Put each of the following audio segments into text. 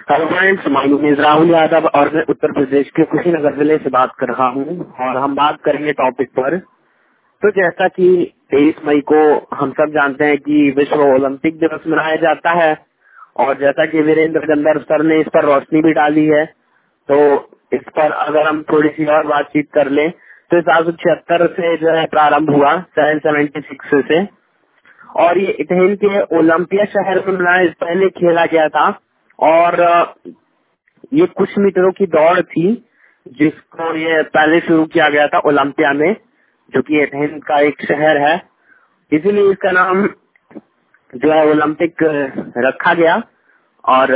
Hello friends, my name is Rahul Yadav और मैं उत्तर प्रदेश के कुशीनगर जिले से बात कर रहा हूँ और हम बात करेंगे टॉपिक पर। तो जैसा कि 23 मई को हम सब जानते हैं कि विश्व ओलंपिक दिवस मनाया जाता है और जैसा कि वीरेंद्र गंधर्व सर ने इस पर रोशनी भी डाली है, तो इस पर अगर हम थोड़ी सी और बातचीत कर लें तो 1776 से जो है प्रारंभ हुआ 776 से, और ये एथेन के ओलंपिया शहर में मनाया पहले खेला गया था। और ये कुछ मीटरों की दौड़ थी जिसको ये पहले शुरू किया गया था ओलंपिया में, जो कि एथेन का एक शहर है, इसीलिए इसका नाम जो है ओलंपिक रखा गया। और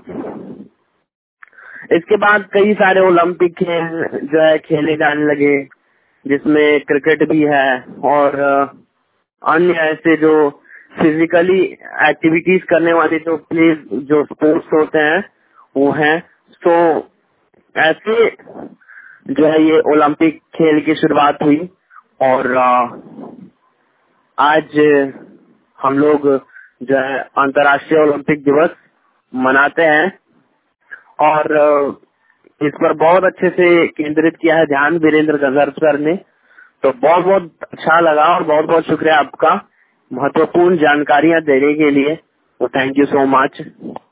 इसके बाद कई सारे ओलंपिक खेल जो है खेले जाने लगे, जिसमें क्रिकेट भी है और अन्य ऐसे जो फिजिकली एक्टिविटीज करने वाले जो प्ले जो स्पोर्ट्स होते हैं वो हैं। तो ऐसे जो है ये ओलंपिक खेल की शुरुआत हुई और आज हम लोग जो है अंतर्राष्ट्रीय ओलंपिक दिवस मनाते हैं और इस पर बहुत अच्छे से केंद्रित किया है ध्यान वीरेंद्र गंधर्व सर ने। तो बहुत बहुत अच्छा लगा और बहुत बहुत शुक्रिया आपका महत्वपूर्ण जानकारियां देने के लिए। तो थैंक यू सो मच।